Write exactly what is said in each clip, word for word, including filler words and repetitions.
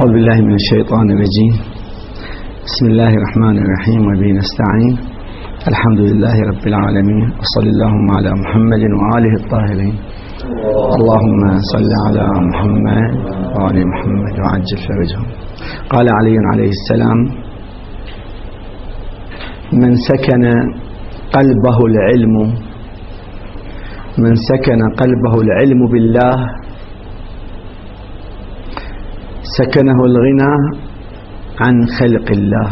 أعوذ بالله من الشيطان الرجيم. بسم الله الرحمن الرحيم وبه نستعين. الحمد لله رب العالمين، وصلى اللهم على محمد وآله الطاهرين. اللهم صل على محمد وآل محمد وعجل فرجهم. قال علي عليه السلام: من سكن قلبه العلم من سكن قلبه العلم بالله سكنه الغنى عن خلق الله.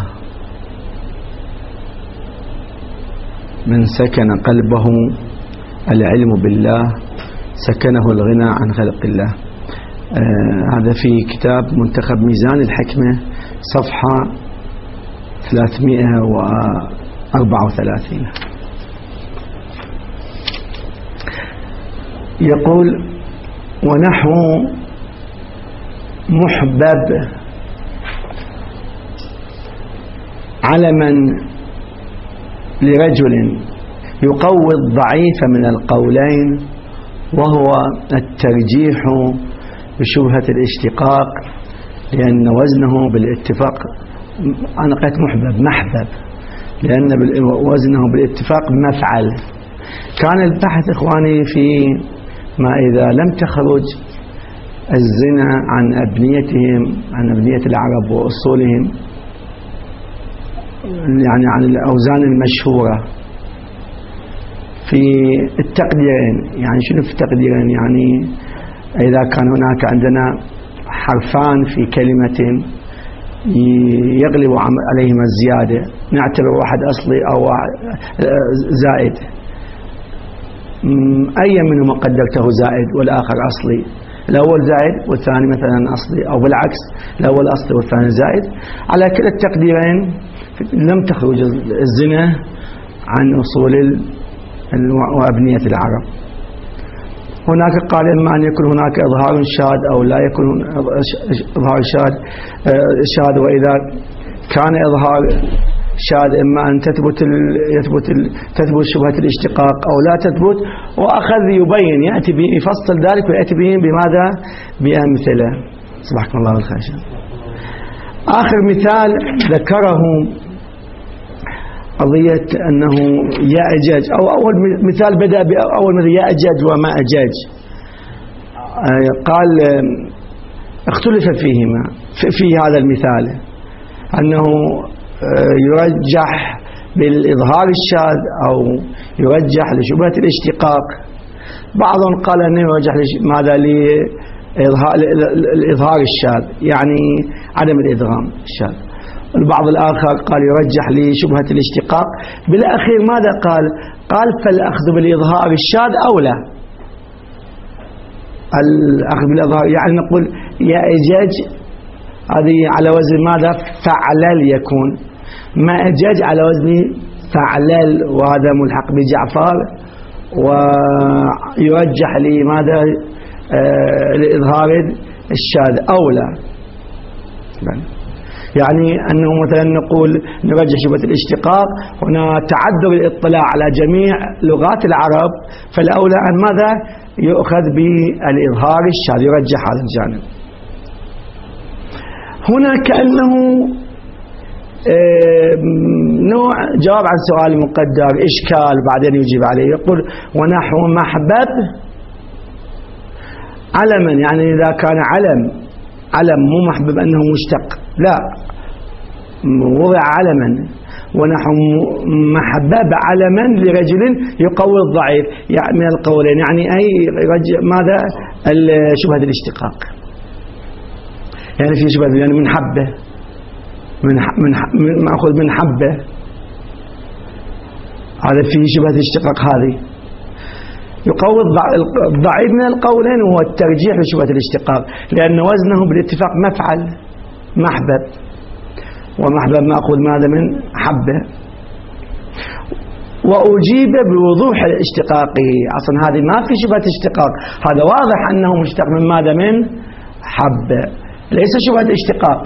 من سكن قلبه العلم بالله سكنه الغنى عن خلق الله. آه هذا في كتاب منتخب ميزان الحكمة صفحة ثلاثمئة وأربعة وثلاثين. يقول: ونحو محبب علما لرجل يقوي الضعيف من القولين، وهو الترجيح بشبهة الاشتقاق، لأن وزنه بالاتفاق. أنا قلت محبب محبب لأن وزنه بالاتفاق مفعل. كان البحث إخواني في ما إذا لم تخرج الزنا عن أبنيتهم، عن أبنية العرب وأصولهم، يعني عن الأوزان المشهورة في التقديرين. يعني شنو في التقديرين؟ يعني إذا كان هناك عندنا حرفان في كلمة يغلب عليهما الزيادة، نعتبر واحد أصلي أو زائد. أي منهما قدرته زائد والآخر أصلي، الأول زائد والثاني مثلا أصلي، أو بالعكس الأول أصلي والثاني زائد، على كلا التقديرين لم تخرج الزنا عن أصول وأبنية العرب. هناك قال إما أن يكون هناك إظهار شاذ أو لا يكون إظهار شاذ شاذ وإذا كان إظهار شاذ إما أن تثبت ال يثبت ال تثبت شبهة الاشتقاق أو لا تثبت، وأخذ يبين يأتي يفصل ذلك ويأتي به بماذا؟ بأمثلة. سبحانك الله بالخير. آخر مثال ذكره قضية أنه يأجج، أو أول مثال بدأ بأول مثال يأجج ومأجج. قال اختلف فيهما في هذا المثال أنه يرجح بالإظهار الشاذ أو يرجح لشبهة الاشتقاق. بعضهم قال أنه يرجح ماذا؟ للإظهار الشاذ، يعني عدم الإدغام الشاذ. البعض الآخر قال يرجح لشبهة الاشتقاق. بالأخير ماذا قال؟ قال فالأخذ بالإظهار الشاذ أولى. الأخذ بالإظهار يعني نقول يأجج هذه على وزن ماذا؟ فعلل يكون. مأجج على وزن فعلل، وهذا ملحق بجعفر، ويرجح لماذا؟ آه لإظهار الشاذ أولى. يعني أنه مثلا نقول نرجح شبهة الاشتقاق، هنا تعذر الاطلاع على جميع لغات العرب، فالأولى أن ماذا؟ يؤخذ بالإظهار الشاذ، يرجح هذا الجانب. هنا كأنه نوع جواب عن سؤال مقدر، إشكال بعدين يجيب عليه. يقول: ونحو محبب علما، يعني إذا كان علم علم مو محبب أنه مشتق، لا، وضع علما. ونحو محبب علما لرجل يقوي الضعيف، يعني من القولين، يعني أي رجل ماذا؟ شبهة الاشتقاق، يعني في شبهة، يعني من حبه، من من مأخذ من حبه، هذا في شبهة الاشتقاق. هذه يقوي الضعيف من القولين، وهو الترجيح لشبهة الاشتقاق، لأن وزنه بالاتفاق مفعل محبب، ومحبب مأخذ ماذا؟ من حبه. وأجيب بوضوح الاشتقاق، أصلا هذه ما في شبهة اشتقاق، هذا واضح أنه مشتق من ماذا؟ من حبه، ليس شبهة اشتقاق،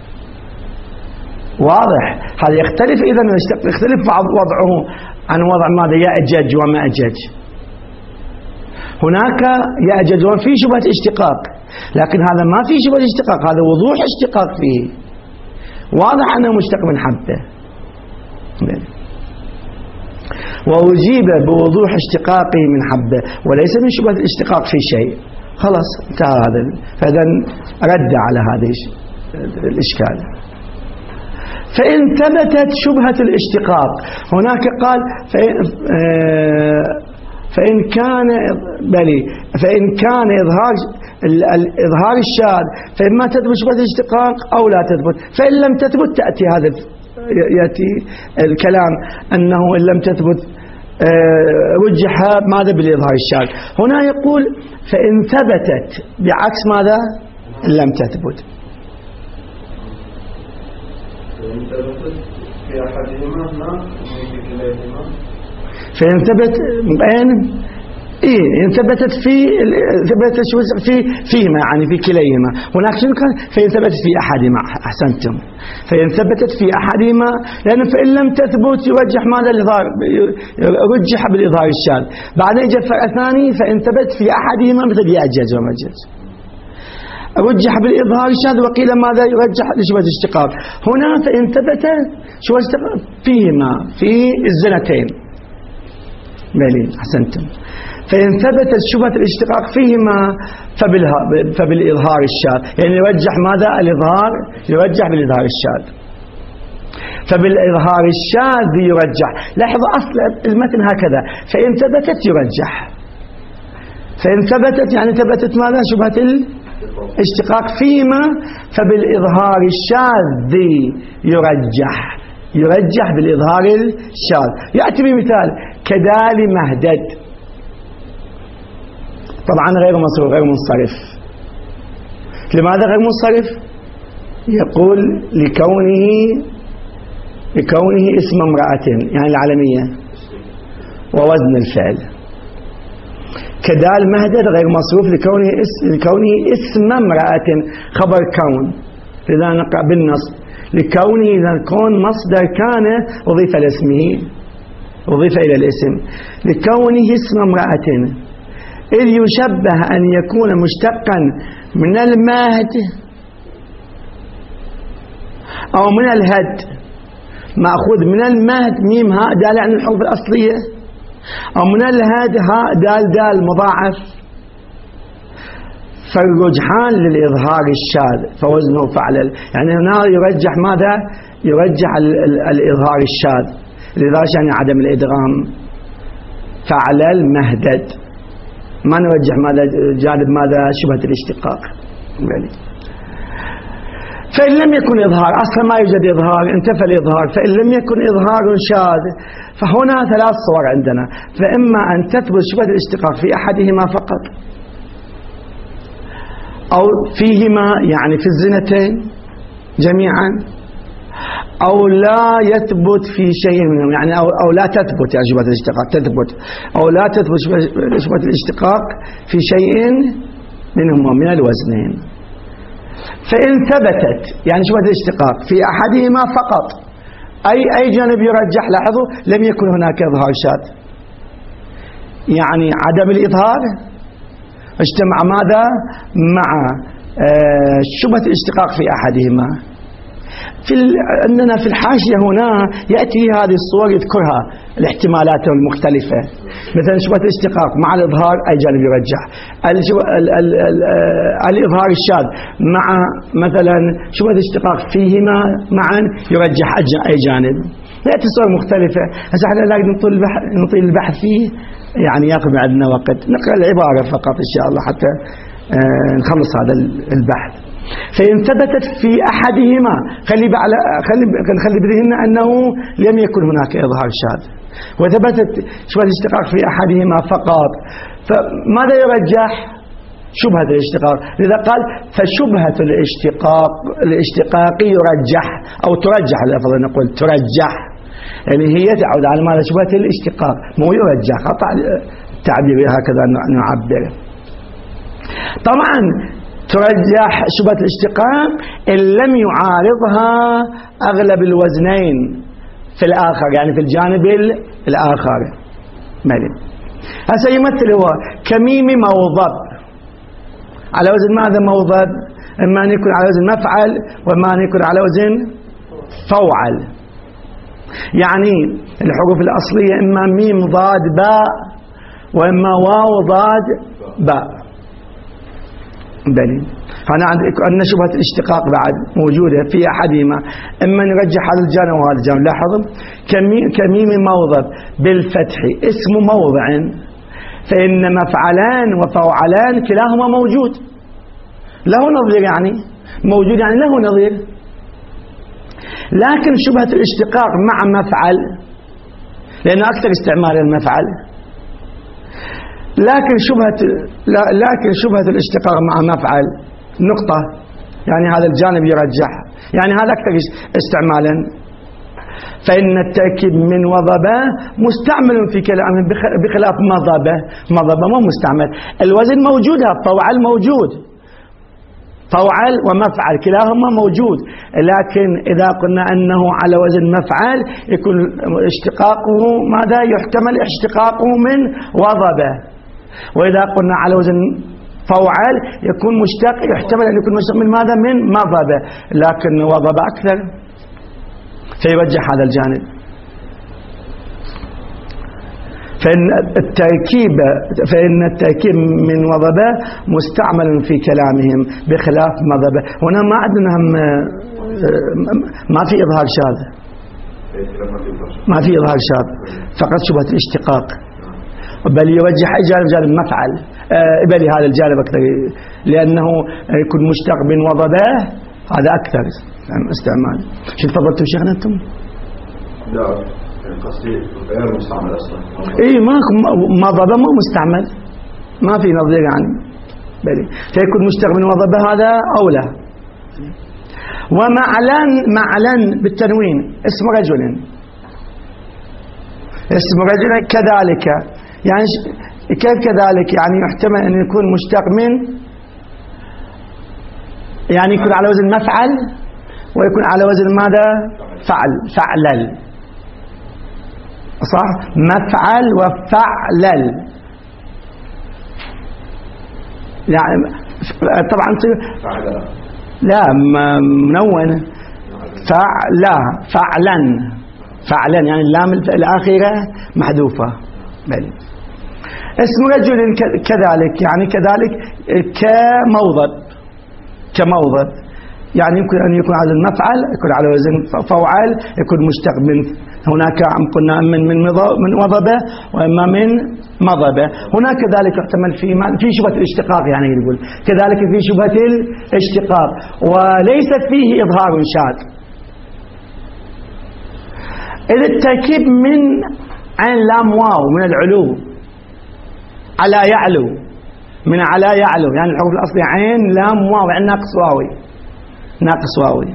واضح. هذا يختلف إذا يختلف وضعه عن وضع ماذا؟ يأجج ومأجج. هناك يأجج في شبهة اشتقاق، لكن هذا ما في شبه الاشتقاق، هذا وضوح اشتقاق فيه، واضح أنه مشتق من حبة. وأجيب بوضوح اشتقاقه من حبة وليس من شبهة الاشتقاق في شيء. خلاص انتهى هذا، فإذا رد على هذا الإشكال. فإن ثبتت شبهة الاشتقاق، هناك قال فإن, فإن كان بلي فإن كان إظهار الإظهار الشاذ فإما تثبت شبهة الاشتقاق أو لا تثبت، فإن لم تثبت تأتي هذا يأتي الكلام أنه إن لم تثبت رجح ماذا بالإظهار الشاذ. هنا يقول فإن ثبتت بعكس ماذا لم تثبت. فإن ثبت بين إيه إن ثبتت في ثبتت في فيهما يعني في كليهما. هناك شنو كان فإن ثبتت في أحدهما. أحسنتم. فإن ثبتت في أحدهما، لأن فإن لم تثبت يرجح ماذا الإظهار، رجح بالإظهار الشاذ. بعدين جاء الفرع الثاني فإن ثبت في أحدهما مثل يأجج ومأجج، رجح بالإظهار الشاذ وقيل ماذا يرجح لشبهة الاشتقاق. هنا فإن ثبت شبهة الاشتقاق فيهما في الزنتين. مالي أحسنتم. فإن ثبتت شبهة الاشتقاق فيهما فبالإظهار الشاذ، يعني يرجح ماذا الإظهار، يرجح بالإظهار الشاذ. فبالإظهار الشاذ يرجح. لاحظوا أصل المتن هكذا، فإن ثبتت يرجح. فإن ثبتت يعني ثبتت ماذا شبهة الاشتقاق فيما فبالإظهار الشاذ يرجح، يرجح بالإظهار الشاذ. يأتي بمثال كدال مهدد، طبعا غير مصروف غير منصرف. لماذا غير منصرف؟ يقول لكونه لكونه اسم امرأة يعني العلمية ووزن الفعل. كدال مهدد غير مصروف لكونه اسم لكونه اسم امرأة خبر كون، لذا نقع بالنصب لكونه إذا كون مصدر كان أضيف لاسمه، أضيف إلى الاسم. لكونه اسم امرأة إذ يشبه أن يكون مشتقا من المهد أو من الهد، مأخوذ من المهد ميم هاء دال عن الحروف الأصلية، أو من الهد هاء دال دال مضاعف. فالرجحان للإظهار الشاذ فوزنه فعلل، يعني هنا يرجح ماذا؟ يرجح الإظهار الشاذ، لذا يعني عدم الإدغام. فعلل مهدد، ما نرجح ماذا جانب ماذا شبهة الاشتقاق. فإن لم يكن إظهار، أصلا ما يوجد إظهار، انتفى الإظهار. فإن لم يكن إظهار شاذ فهنا ثلاث صور عندنا، فإما أن تثبت شبهة الاشتقاق في أحدهما فقط أو فيهما يعني في الزنتين جميعا، أو لا يثبت في شيء منهم يعني أو, أو لا تثبت يعني شبهة الاشتقاق تثبت أو لا تثبت شبهة الاشتقاق في شيء منهم من الوزنين. فإن ثبتت يعني شبهة الاشتقاق في أحدهما فقط، أي أي جانب يرجح. لاحظوا لم يكن هناك إظهار شاذ، يعني عدم الإظهار اجتمع ماذا مع آه شبهة الاشتقاق في أحدهما. في عندنا في الحاشية هنا يأتي هذه الصور يذكرها الاحتمالات المختلفة، مثلا شبهة الاشتقاق مع الإظهار أي جانب يرجح، الإظهار الشاذ مع مثلا شبهة الاشتقاق فيهما معا يرجح أي جانب. يأتي صور مختلفة. هسه احنا لازم نطيل البحث نطيل البحث فيه، يعني ياخذ عندنا وقت. نقرأ العبارة فقط إن شاء الله حتى نخلص هذا البحث. فإن ثبتت في أحدهما، خلي خلي نخلي بذهننا أنه لم يكن هناك إظهار شاذ، وثبتت شبهة الاشتقاق في أحدهما فقط، فماذا يرجح؟ شبهة الاشتقاق. لذا قال فشبهة الاشتقاق الاشتقاق يرجح أو ترجح، الأفضل نقول ترجح، يعني هي تعود على ماذا؟ شبهة الاشتقاق مو يرجح، قطع التعبير هكذا نعبر. طبعا ترجح شبهة الاشتقاق إن لم يعارضها أغلب الوزنين في الآخر، يعني في الجانب الآخر. مالي هسه يمثل هو كميم موضب على وزن ماذا موظب؟ إما أن يكون على وزن مفعل وإما أن يكون على وزن فوعل. يعني الحروف الأصلية إما ميم ضاد باء وإما واو ضاد باء. بلي هنا عندنا شبهة الاشتقاق بعد موجودة في أحدهما، إما نرجح هذا الجانب وهذا الجانب. لاحظوا كميم موظب بالفتح اسم موضع، فإن مفعلان وفوعلان كلاهما موجود له نظير، يعني موجود يعني له نظير. لكن شبهة الاشتقاق مع مفعل لأنه أكثر استعمال المفعل، لكن شبهة لكن شبهة الاشتقاق مع مفعل نقطة، يعني هذا الجانب يرجح، يعني هذا أكثر استعمالا. فإن التأكيد من وضبه مستعمل في كلامه بخلاف مضبه. مضبه مو مستعمل، الوزن موجود، فوعل موجود، فوعل ومفعل كلاهما موجود، لكن إذا قلنا أنه على وزن مفعل يكون اشتقاقه ماذا؟ يحتمل اشتقاقه من وضبه. وإذا قلنا على وزن فوعل يكون مشتق، يحتمل أن يكون مشتق من ماذا؟ من مضبه، لكن وضبه أكثر، فيرجح هذا الجانب. فإن التركيب فإن التركيب من وضبه مستعمل في كلامهم بخلاف مضبه. هنا ما عندنا هم ما في إظهار شاذ، ما في إظهار شاذ، فقط شبهة الاشتقاق، بل يرجح أي جانب جانب مفعل، بل هذا الجانب أكثر لأنه يكون مشتق من وضبه، هذا أكثر استعمال. شو تفضلتوا شيخنا أنتم؟ لا قصدي غير مستعمل أصلا. إيه ماكو مضبه ما مستعمل، ما في نظير يعني، بلي فيكون مشتق من وضبه هذا أولى. ومعلن معلن بالتنوين اسم رجل، اسم رجل كذلك، يعني كيف كذلك؟ يعني يحتمل أن يكون مشتق من، يعني يكون على وزن مفعل ويكون على وزن ماذا؟ فعل، فعلل، صح؟ مفعل وفعلل، يعني طبعا لا منون، فعلا فعلا فعلا يعني اللام الأخيرة محذوفة. بل اسم رجل كذلك، يعني كذلك كموضب، كموضب يعني يمكن أن يكون على المفعل، يكون على وزن فوعل، يكون مشتق من، هناك قلنا من من من وضبه وإما من مضبه. هناك كذلك يحتمل في في شبهة الاشتقاق، يعني يقول كذلك في شبهة الاشتقاق وليس فيه إظهار شاذ. إذا التركيب من عين لام واو من العلو على يعلو، من على يعلو، يعني الحروف الأصلية عين لام واو، يعني ناقص واوي، ناقص واوي.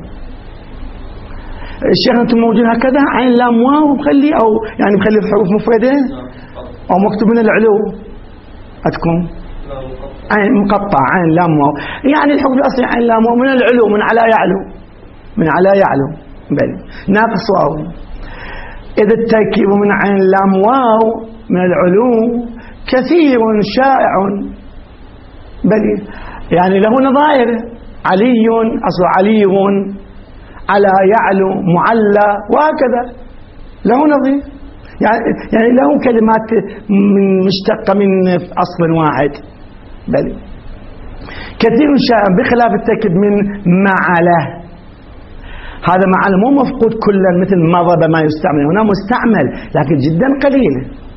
الشيخ أنتم موجود هكذا عين لام واو بخلي، أو يعني بخلي الحروف مفردة أو مكتوب من العلو أتكم عين مقطع عين لام واو، يعني الحروف الأصلية عين لام واو من العلو، من على يعلو، من على يعلو، بل ناقص واو. إذا التركيب من عين لام واو من العلو كثير شائع، بل يعني له نظائر، علي أصل علي، على يعلو، معلى، وهكذا له نظير، يعني يعني له كلمات من مشتقة من أصل واحد. بل كثير شائع بخلاف التركيب من معله، هذا معله مو مفقود كلا مثل مضب ما يستعمل، هنا مستعمل لكن جدا قليل.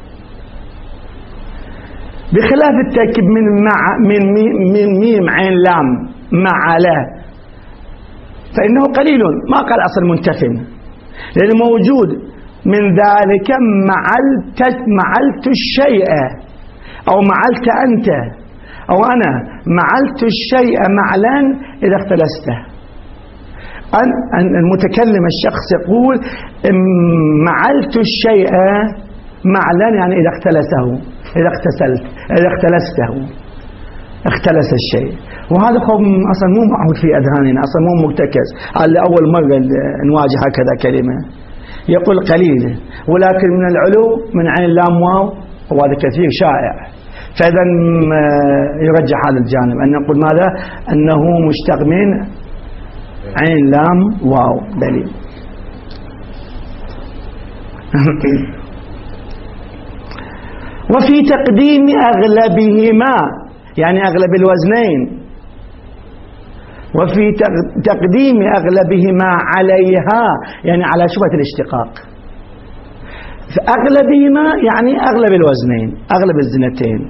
بخلاف التركيب من مع من من ميم عين لام معله، فإنه قليل، ما قال أصل منتفن، لأنه موجود من ذلك معلت معلت الشيء، أو معلت أنت، أو أنا معلت الشيء معلا إذا اختلسته. أن المتكلم الشخص يقول معلت الشيء معلا، يعني إذا اختلسه، إذا اختسلت، إذا اختلسته، اختلس الشيء. وهذا أصلا مو معهود في أذهاننا، أصلا مو مرتكز، هذا أول مرة نواجه هكذا كلمة. يقول قليل، ولكن من العلو من عين لام واو، وهذا كثير شائع. فإذا يرجح هذا الجانب أن نقول ماذا؟ أنه مشتق من عين لام واو دليل. وفي تقديم أغلبهما يعني أغلب الوزنين، وفي تقديم أغلبهما عليها يعني على شبهة الاشتقاق. أغلبهما يعني أغلب الوزنين أغلب الزنتين،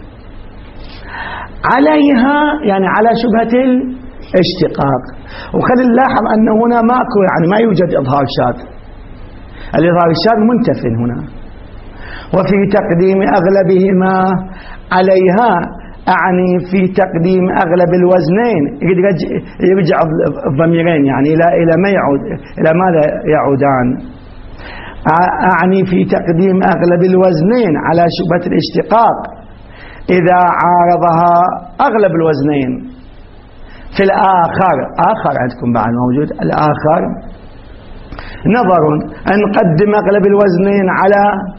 عليها يعني على شبهة الاشتقاق. وخلي نلاحظ أن هنا ماكو يعني ما يوجد إظهار شاذ، الإظهار الشاذ منتف هنا. وفي تقديم أغلبهما عليها أعني في تقديم أغلب الوزنين، يرجع الضميرين يعني إلى إلى ما يعود إلى ماذا يعودان؟ أعني في تقديم أغلب الوزنين على شبهة الاشتقاق إذا عارضها أغلب الوزنين. في الآخر آخر عندكم بعد موجود الآخر نظر أن نقدم أغلب الوزنين على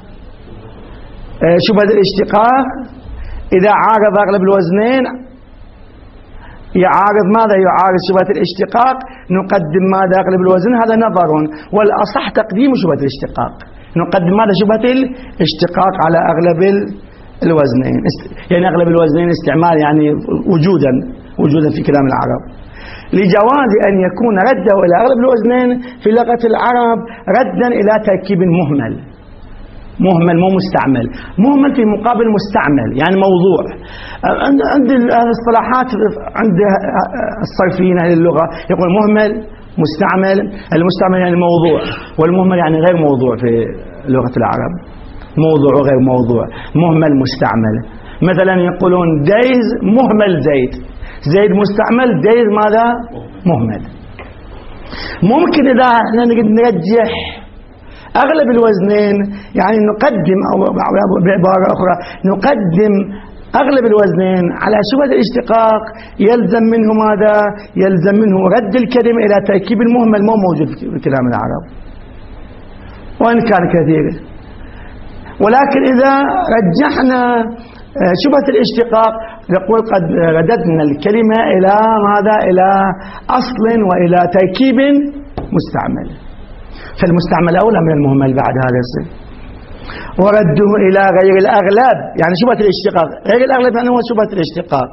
شبهة الاشتقاق إذا عارض أغلب الوزنين، يعارض ماذا؟ يعارض شبهة الاشتقاق، نقدم ماذا؟ أغلب الوزن. هذا نظر، والأصح تقديم شبهة الاشتقاق، نقدم ماذا؟ شبهة الاشتقاق على أغلب الوزنين، يعني أغلب الوزنين استعمال يعني وجودا وجودا في كلام العرب، لجواز أن يكون رده إلى أغلب الوزنين في لغة العرب ردا إلى تركيب مهمل. مهمل مو مستعمل، مهمل في مقابل مستعمل يعني موضوع. عند الاصطلاحات عند الصرفيين أهل اللغة يقول مهمل مستعمل، المستعمل يعني موضوع، والمهمل يعني غير موضوع في لغة العرب، موضوع وغير موضوع، مهمل مستعمل. مثلا يقولون دايز مهمل زيد، زيد مستعمل، دايز ماذا؟ مهمل. ممكن إذا احنا نرجح أغلب الوزنين يعني نقدم، أو بعبارة أخرى نقدم أغلب الوزنين على شبهة الاشتقاق، يلزم منه ماذا؟ يلزم منه رد الكلمة إلى تركيب المهمل مو موجود في كلام العرب وإن كان كثير. ولكن إذا رجحنا شبهة الاشتقاق نقول قد رددنا الكلمة إلى ماذا؟ إلى أصل وإلى تركيب مستعمل، فالمستعمل أولى من المهمل بعد هذا السن. ورده إلى غير الأغلب يعني شبهة الاشتقاق، غير الأغلب يعني هو شبهة الاشتقاق،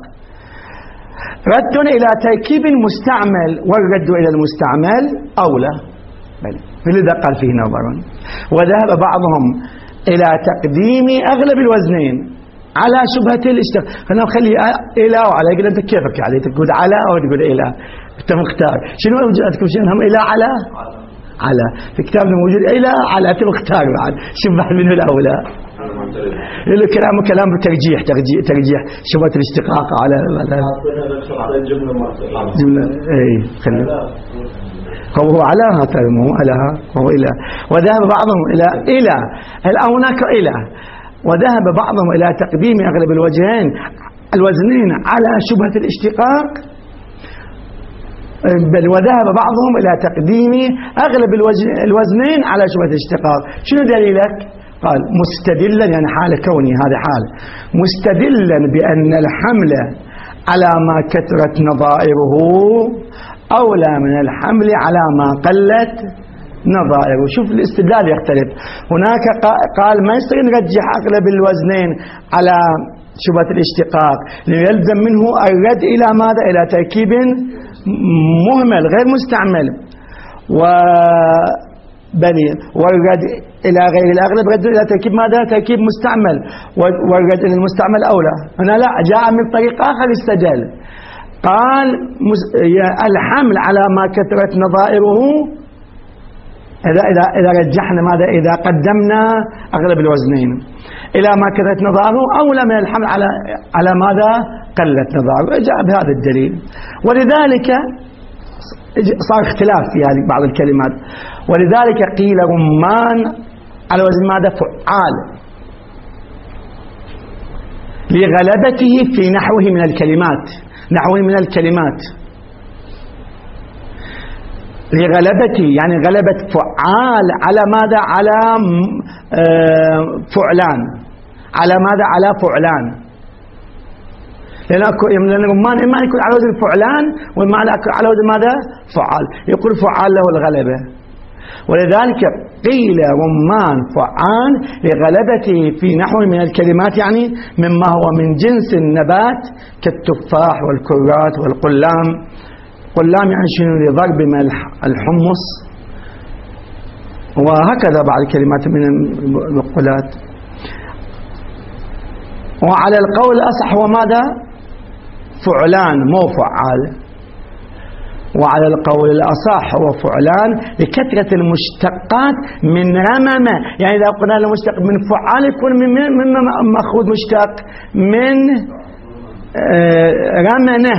رد إلى تركيب مستعمل، والرد إلى المستعمل أولى، فلذا قال فيه نظر. وذهب بعضهم إلى تقديم أغلب الوزنين على شبهة الاشتقاق. خلينا نخلي إلى وعلى، يقول أنت كيفك علي تقول على أو تقول إلى، أنت مختار. شنو عندكم شيء هم إلى على على في كتابنا موجود إلى على، أنت مختار بعد شبه منه الأولى. له كلام كلام بترجيح ترجيح ترجيح شبهة الاشتقاق على جملة إيه خلي هو على هذا مو على هو إلى. وذهب بعضهم إلى إلى هل هناك إلى وذهب بعضهم إلى تقديم أغلب الوجهين الوزنين على شبهة الاشتقاق، بل وذهب بعضهم إلى تقديم أغلب الوزنين على شبهة الاشتقاق. شنو دليلك؟ قال مستدلا يعني حال كوني، هذا حال مستدلا بأن الحمل على ما كثرت نظائره أولى من الحمل على ما قلت نظائره. شوف الاستدلال يختلف. هناك قال ما يصير نرجح أغلب الوزنين على شبهة الاشتقاق ليلزم منه الرد إلى ماذا؟ إلى تركيب مهمل غير مستعمل، وبني والرد إلى غير الأغلب رد إلى تركيب ماذا؟ تركيب مستعمل، والرد إلى المستعمل أولى. هنا لا، جاء من طريق آخر استدل، قال الحمل على ما كثرت نظائره إذا إذا إذا رجحنا ماذا؟ إذا قدمنا أغلب الوزنين إلى ما كثرت نظائره أولى من الحمل على على ماذا؟ قلت نظائره. جاء بهذا الدليل. ولذلك صار اختلاف في هذه بعض الكلمات، ولذلك قيل رمان على وزن ماذا؟ فعال، لغلبته في نحوه من الكلمات، نحوه من الكلمات لغلبته يعني غلبة فعال على ماذا؟ على فعلان، على ماذا؟ على فعلان. لأن أكو لأن رمان إما يكون على وزن فعلان وإما على وزن ماذا؟ فعال. يقول فعال له الغلبة، ولذلك قيل رمان فعال لغلبته في نحو من الكلمات، يعني مما هو من جنس النبات كالتفاح والكرات والقلام. قلام يعني شنو؟ لضرب الحمص، وهكذا بعض الكلمات من المقولات. وعلى القول الأصح هو ماذا؟ فعلان مو فعال. وعلى القول الأصح هو فعلان لكثرة المشتقات من رمم، يعني إذا قلنا المشتق من فعال يكون من من مأخوذ مشتق من رمنه،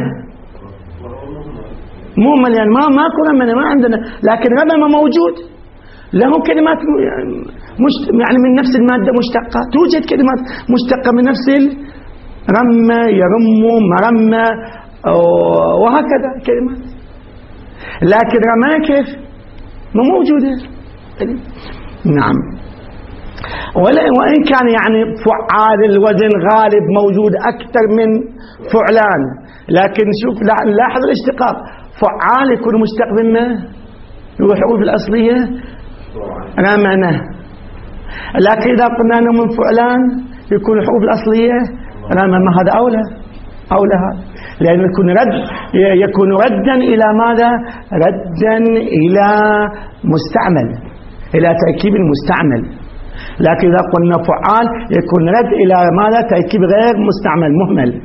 مو مليان ما ماكو رمنه ما عندنا، لكن رمم موجود له كلمات مشت... يعني من نفس المادة مشتقة، توجد كلمات مشتقة من نفس رم يرم مرم وهكذا كلمات، لكن رمى كيف ما موجودة. نعم. وإن كان يعني فعال الوزن غالب موجود أكثر من فعلان، لكن شوف لاحظ الاشتقاق، فعال يكون مشتق منه الحروف الأصلية رمنه، لكن إذا قلنا أنه من فعلان يكون الحروف الأصلية رمم. هذا أولى أولى هذا، لأنه يكون رد يكون ردا إلى ماذا؟ ردا إلى مستعمل، إلى تركيب مستعمل. لكن إذا قلنا فعال يكون رد إلى ماذا؟ تركيب غير مستعمل مهمل.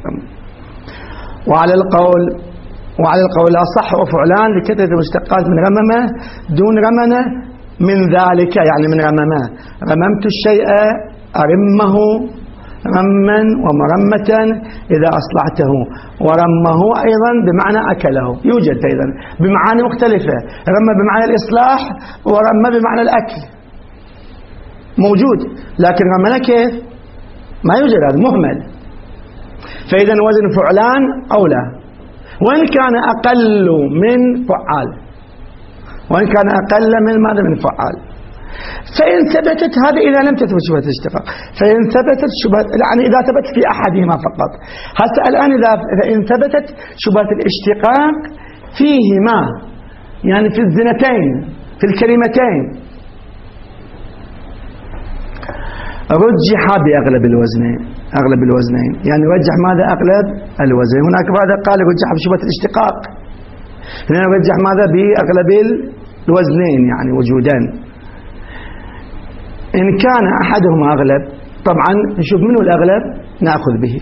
وعلى القول وعلى القول الأصح وفعلان لكثرة المشتقات من رممه دون رمنه من ذلك، يعني من رممه. رممت الشيء أرمه رما ومرمة إذا أصلعته، ورمه أيضا بمعنى أكله، يوجد أيضا بمعاني مختلفة، رم بمعنى الإصلاح ورم بمعنى الأكل موجود، لكن رمنا كيف؟ ما يوجد، هذا مهمل. فإذا وزن فعلان أولى، وإن كان أقل من فعال، وإن كان أقل من ماذا؟ من فعال. فإن ثبتت هذا إذا لم تثبت شبهة الاشتقاق، فإن ثبتت شبهة يعني إذا ثبت في أحدهما فقط. حتى الآن إذا إن ثبتت شبهة الاشتقاق فيهما، يعني في الزنتين في الكلمتين، رجح بأغلب الوزنين، أغلب الوزنين يعني رجح ماذا؟ أغلب الوزنين. هناك بعد قال رجح بشبهة الاشتقاق، هنا رجح ماذا؟ بأغلب الوزنين يعني وجودان. إن كان أحدهما أغلب، طبعا نشوف منه الأغلب نأخذ به.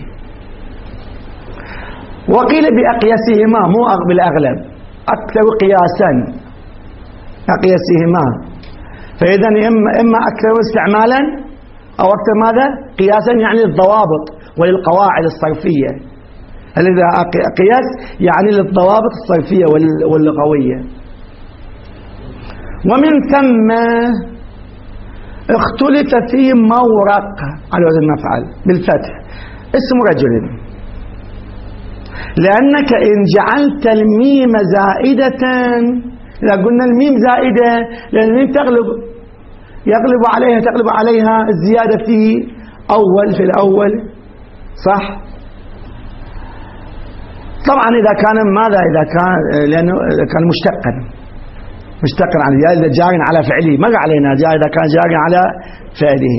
وقيل بأقياسهما مو بالأغلب، أكثر قياسا أقياسهما، فإذا إما, إما أكثر استعمالا أو أكثر ماذا؟ قياسا، يعني للضوابط وللقواعد الصرفية. هذا قياس يعني للضوابط الصرفية واللغوية. ومن ثم اختلف في مورق على وزن مفعل بالفتح اسم رجل، لأنك إن جعلت الميم زائدة، إذا قلنا الميم زائدة لأن الميم تغلب يغلب عليها تغلب عليها الزيادة في أول في الأول، صح؟ طبعا إذا كان ماذا؟ إذا كان لأنه كان مشتقا مشتقا عن إذا جار على فعله، مر علينا جار إذا كان جار على فعله.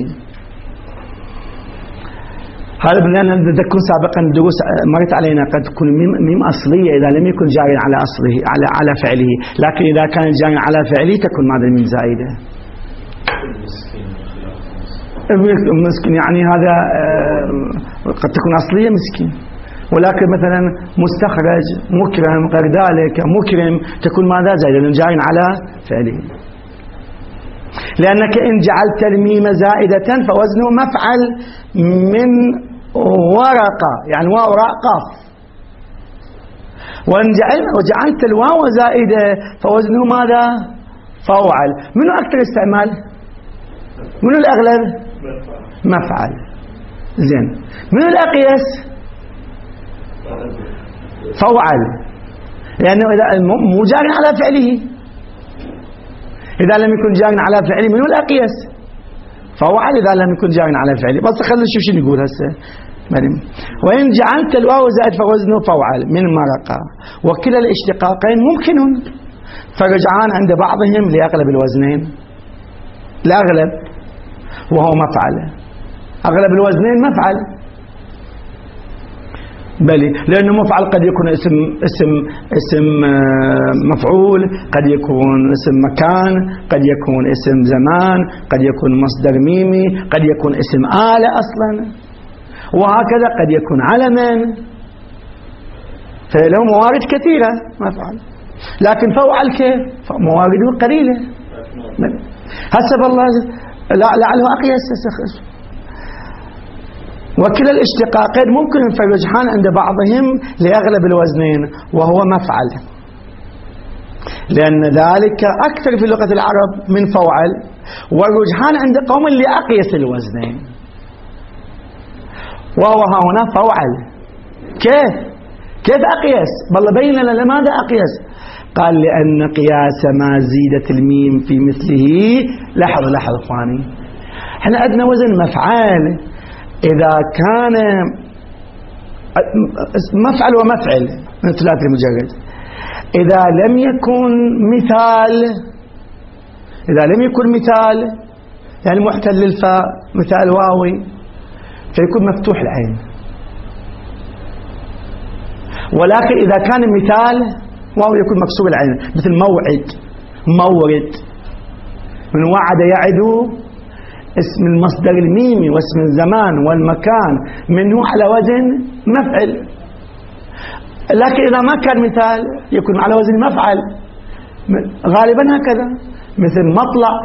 هذا لأن تكون سابقا دروس مرت علينا قد تكون ميم, ميم أصلية إذا لم يكن جار على أصله على على فعله، لكن إذا كان جار على فعله تكون ماذا؟ الميم زائدة. مسكين يعني هذا قد تكون أصلية مسكين، ولكن مثلا مستخرج مكرم غير ذلك مكرم تكون ماذا؟ زائدة لأنه جار على فعله. لأنك إن جعلت الميم زائدة فوزنه مفعل من ورقة، يعني واو راء قاف. وإن جعلت الواو زائدة فوزنه ماذا؟ فوعل. منو أكثر استعمال؟ منو الأغلب؟ مفعل. زين، منو الأقيس؟ فوعل، لأنه إذا مو جار على فعله، إذا لم يكن جار على فعله منو الأقيس؟ فوعل إذا لم يكن جار على فعله. بس خلينا نشوف شو نقول هسه. وإن جعلت الواو زائد فوزنه فوعل من مرقة، وكلا الاشتقاقين ممكن، فرجعان عند بعضهم لأغلب الوزنين، الأغلب وهو مفعل، أغلب الوزنين مفعل، بلي لأنه مفعل قد يكون اسم اسم اسم مفعول، قد يكون اسم مكان، قد يكون اسم زمان، قد يكون مصدر ميمي، قد يكون اسم آلة أصلا، وهكذا قد يكون علما، فله موارد كثيرة مفعل. لكن فوعل كيف؟ موارده قليلة. حسب الله لعله أقيس. وكلا الاشتقاقين ممكن فالرجحان عند بعضهم لأغلب الوزنين وهو مفعل، لأن ذلك أكثر في لغة العرب من فوعل، والرجحان عند قوم لأقيس الوزنين، وهو هنا فوعل. كيف؟ كيف أقيس؟ بالله بين لنا لماذا أقيس؟ قال لأن قياس ما زيدت الميم في مثله. لحظ لحظ اخواني، احنا عندنا وزن مفعال، إذا كان مفعل ومفعل من ثلاث المجرد، إذا لم يكن مثال، إذا لم يكن مثال يعني محتل للفاء مثال واوي، فيكون مفتوح العين. ولكن إذا كان مثال واو يكون مكسور العين، مثل موعد، مورد، من وعد يعد اسم المصدر الميمي واسم الزمان والمكان منه على وزن مفعل. لكن إذا ما كان مثال يكون على وزن مفعل غالبا هكذا، مثل مطلع،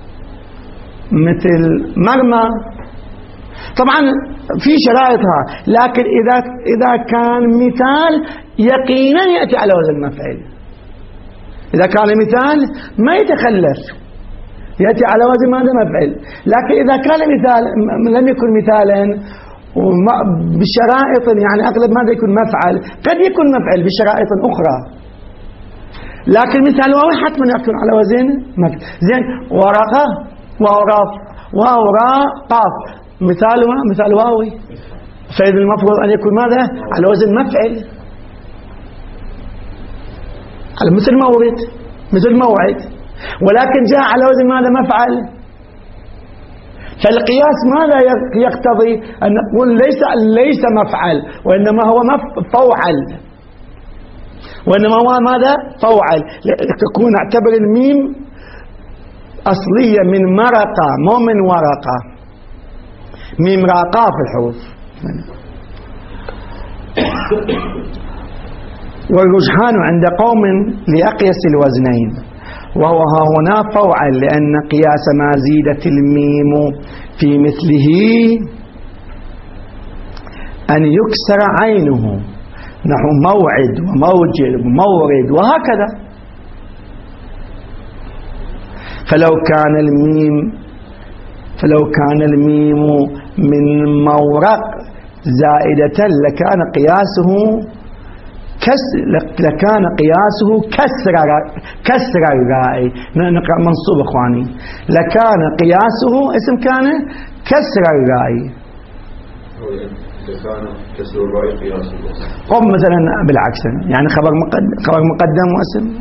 مثل مرمى. طبعا في شرائطها، لكن إذا إذا كان مثال يقينا يأتي على وزن مفعل. إذا كان مثال ما يتخلف، يأتي على وزن ماذا؟ مفعل. لكن إذا كان مثال لم يكن مثالا بشرائط، يعني أغلب ماذا يكون مفعل، قد يكون مفعل بشرائط أخرى، لكن مثال واو حتما يكون على وزن مفعل. زين، ورقة وراء وراء قاف مثالها مثال واوي، فإذا المفروض أن يكون ماذا؟ على وزن مفعل، على مثل مورد مثل موعد، ولكن جاء على وزن ماذا؟ مفعل. فالقياس ماذا يقتضي؟ أن نقول ليس ليس مفعل، وإنما هو فوعل، وإنما هو ماذا؟ فوعل. تكون اعتبر الميم أصلية من مرقة مو من ورقة، ميم راقة في الحروف. والرجحان عند قوم لأقيس الوزنين وهو ها هنا فوعل، لأن قياس ما زيدت الميم في مثله أن يكسر عينه، نحو موعد وموجد ومورد وهكذا. فلو كان الميم فلو كان الميم من مورق زائدة لكان قياسه لكان قياسه كسر كسر الراء. نقرأ منصوب اخواني، لكان قياسه اسم كان كسر الراء. كان كسر الراء قياسه. قم مثلا بالعكس، يعني خبر مقدم خبر مقدم واسم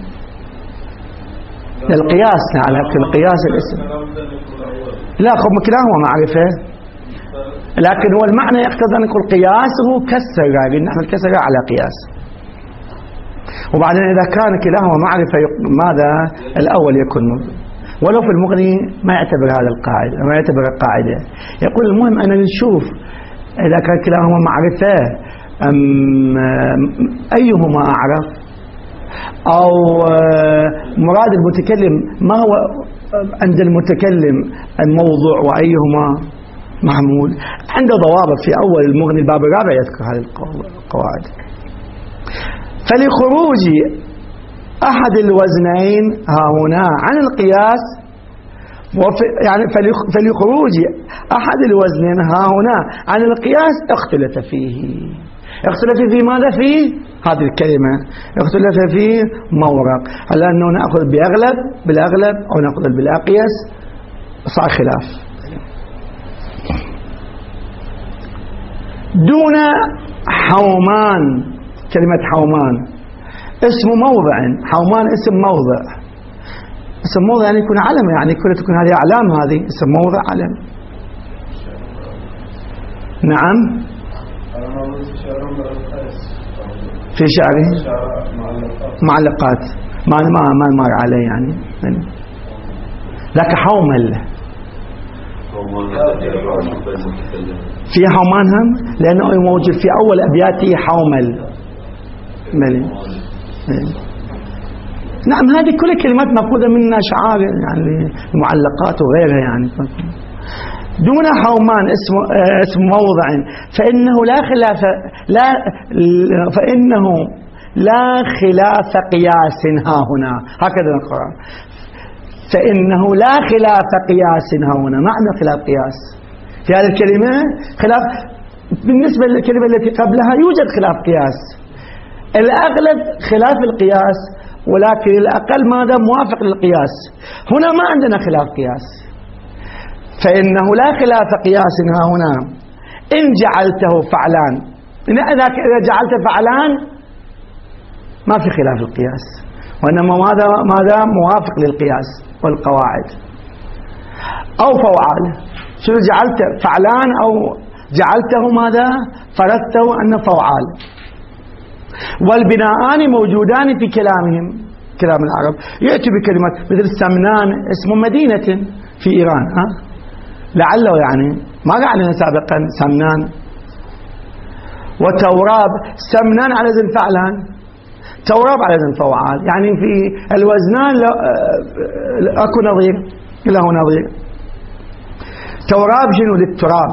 للقياس على القياس الاسم. لا خب كلاهما معرفة، لكن هو المعنى يقتضي أن نقول قياسه كسر، لأن نحن الكسر على قياس. وبعدين إذا كان كلاهما معرفة ماذا؟ الأول يكون موجود. ولو في المغني ما يعتبر هذا القاعدة، ما يعتبر القاعدة، يقول المهم أن نشوف إذا كان كلاهما معرفة أم أيهما أعرف، أو مراد المتكلم ما هو عند المتكلم الموضوع وأيهما محمول. عنده ضوابط في أول المغني الباب الرابع يذكر هذه القواعد. فلخروج أحد الوزنين ها هنا عن القياس، يعني فلخروج أحد الوزنين ها هنا عن القياس اختلف فيه. اختلف فيه ماذا؟ فيه هذه الكلمة اختلف فيه مورق، هل أنه نأخذ بأغلب بالأغلب أو نأخذ بالأقيس؟ صار خلاف. دون حومان. كلمة حومان اسم موضع، حومان اسم موضع. اسم موضع يعني يكون علم، يعني كل تكون هذه أعلام، هذه اسم موضع علم. نعم في شعره معلقات ما ما ما مر عليه يعني. لك حومل في حومان هم لأنه موجود في أول أبياته حومل. ملي. نعم هذه كل كلمات مأخوذة من أشعار يعني المعلقات وغيرها يعني. دون حومان اسم اسم موضع فإنه لا خلاف لا فإنه لا خلاف قياس ها هنا. هكذا القرآن فإنه لا خلاف قياس ها هنا. معنى خلاف قياس في هذه الكلمة خلاف بالنسبة للكلمة التي قبلها يوجد خلاف قياس. الأغلب خلاف القياس ولكن الأقل ماذا موافق للقياس. هنا ما عندنا خلاف قياس فإنه لا خلاف قياس ها هنا إن جعلته فعلان. إذا جعلت فعلان ما في خلاف القياس وإنما ماذا ماذا موافق للقياس والقواعد. أو فوعال شنو جعلت فعلان أو جعلته ماذا فرضته أنه فوعال. والبناءان موجودان في كلامهم كلام العرب. يأتي بكلمات مثل سمنان اسم مدينة في إيران ها لعله يعني ما قال لنا سابقا سمنان. وتوراب سمنان على وزن فعلان توراب على وزن فوعال يعني في الوزنان اكو نظير له نظير. توراب شنو للتراب.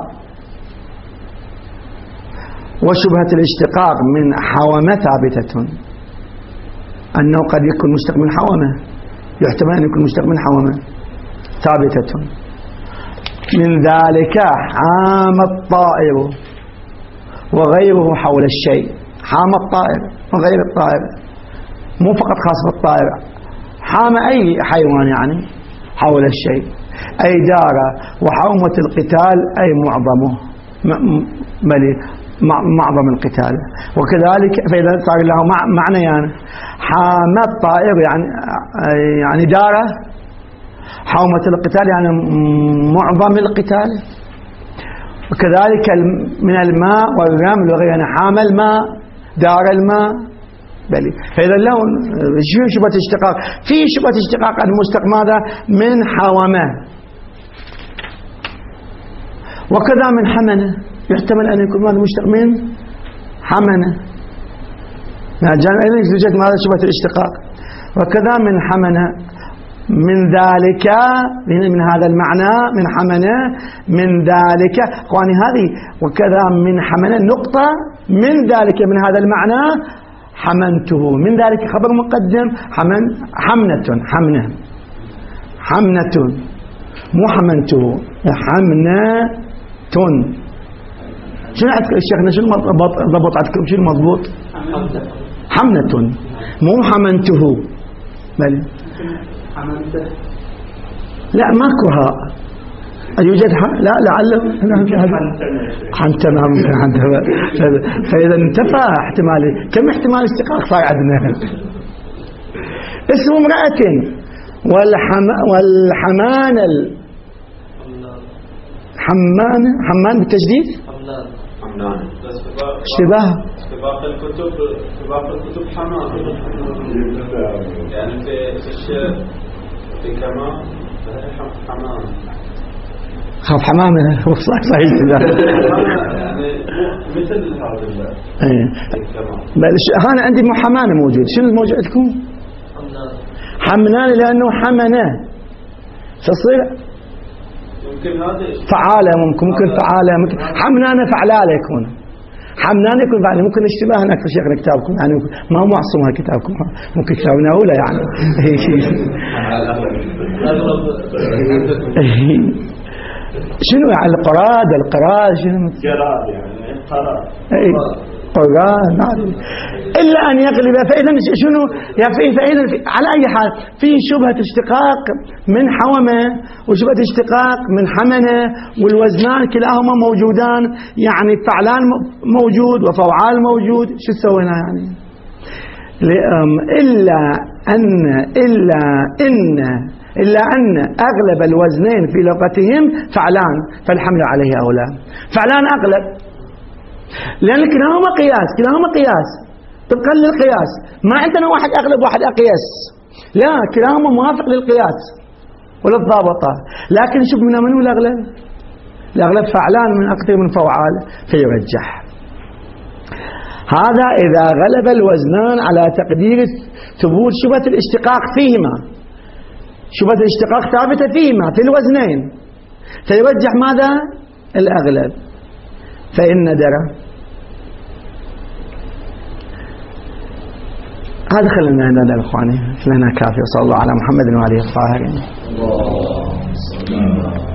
وشبهة الاشتقاق من حومة ثابتة أنه قد يكون مشتق من حومة يحتمل أن يكون مشتق من حومة ثابتة. من ذلك حام الطائر وغيره حول الشيء. حام الطائر وغير الطائر مو فقط خاص بالطائر. حام أي حيوان يعني حول الشيء أي دار. وحومة القتال أي معظمه ملي معظم القتال. وكذلك فإذا صار له معنى يعني حام الطائر يعني يعني داره. حومة القتال يعني معظم القتال. وكذلك من الماء والرمل وغيره يعني حام الماء دار الماء. بلي فإذا اللون شو شبهة اشتقاق. في شبهة اشتقاق المشتق ماذا من حومة. وكذا من حمنة يحتمل أن يكون هذا مشتق من حمنة. يوجد ماذا شبهة الاشتقاق. وكذا من حمنة من ذلك من هذا المعنى من حمنة من ذلك اخواني هذه. وكذا من حمنة نقطة من ذلك من هذا المعنى حمنته. من ذلك خبر مقدم حمن حمنة حمنة حمنة مو حمنته حمنة. شنو عندك الشيخنا شنو ضبط عندكم شنو مضبوط. حمنة مو حمنته. بل حمنته لا ماكو هاء يوجد هاء لا لعله حنتنا ممكن حنتنا. فإذا انتفى احتمالي. كم احتمال اشتقاق صار عندنا. اسم امرأة والحم والحمان ال حمان حمان بالتجديد حمنان اشتباه في باقي الكتب في باقي الكتب حمام يعني في الشعر في كمان حمام خاف حمامه صحيح صحيح يعني مثل هذا ايه. انا عندي مو حمانه موجود. شنو الموجود عندكم حمنان لانه حمنه فصير ممكن هذا فعالة ممكن ممكن فعالة ممكن حمنانة فعلالة يكون. حمنانة يكون فعالة ممكن اشتباه هناك في شيخنا كتابكم يعني ما هو معصوم كتابكم ممكن كتابنا أولى يعني. شنو يعني القراد القراد شنو قراد يعني قراد قرآن إلا أن يغلب. فإذا شنو فإذا على أي حال في شبهة اشتقاق من حومة وشبهة اشتقاق من حمنة، والوزنان كلاهما موجودان، يعني فعلان موجود وفوعال موجود. شو سوينا يعني؟ إلا أن إلا إن إلا أن أغلب الوزنين في لغتهم فعلان، فالحمل عليه أولى. فعلان أغلب، لأن كلاهما قياس، كلاهما قياس طبقا للقياس. ما عندنا واحد أغلب واحد أقيس، لا، كلاهما موافق للقياس وللضابطة. لكن شوف من منو الأغلب؟ الأغلب فعلان من أكثر من فوعال، فيرجح. هذا إذا غلب الوزنان على تقدير ثبوت شبهة الاشتقاق فيهما، شبهة الاشتقاق ثابتة فيهما في الوزنين، فيرجح ماذا؟ الأغلب. فإن درى هذا خلنا هنا الأخواني، لنا كافي. صلى الله على محمد وعلى آله الطاهرين.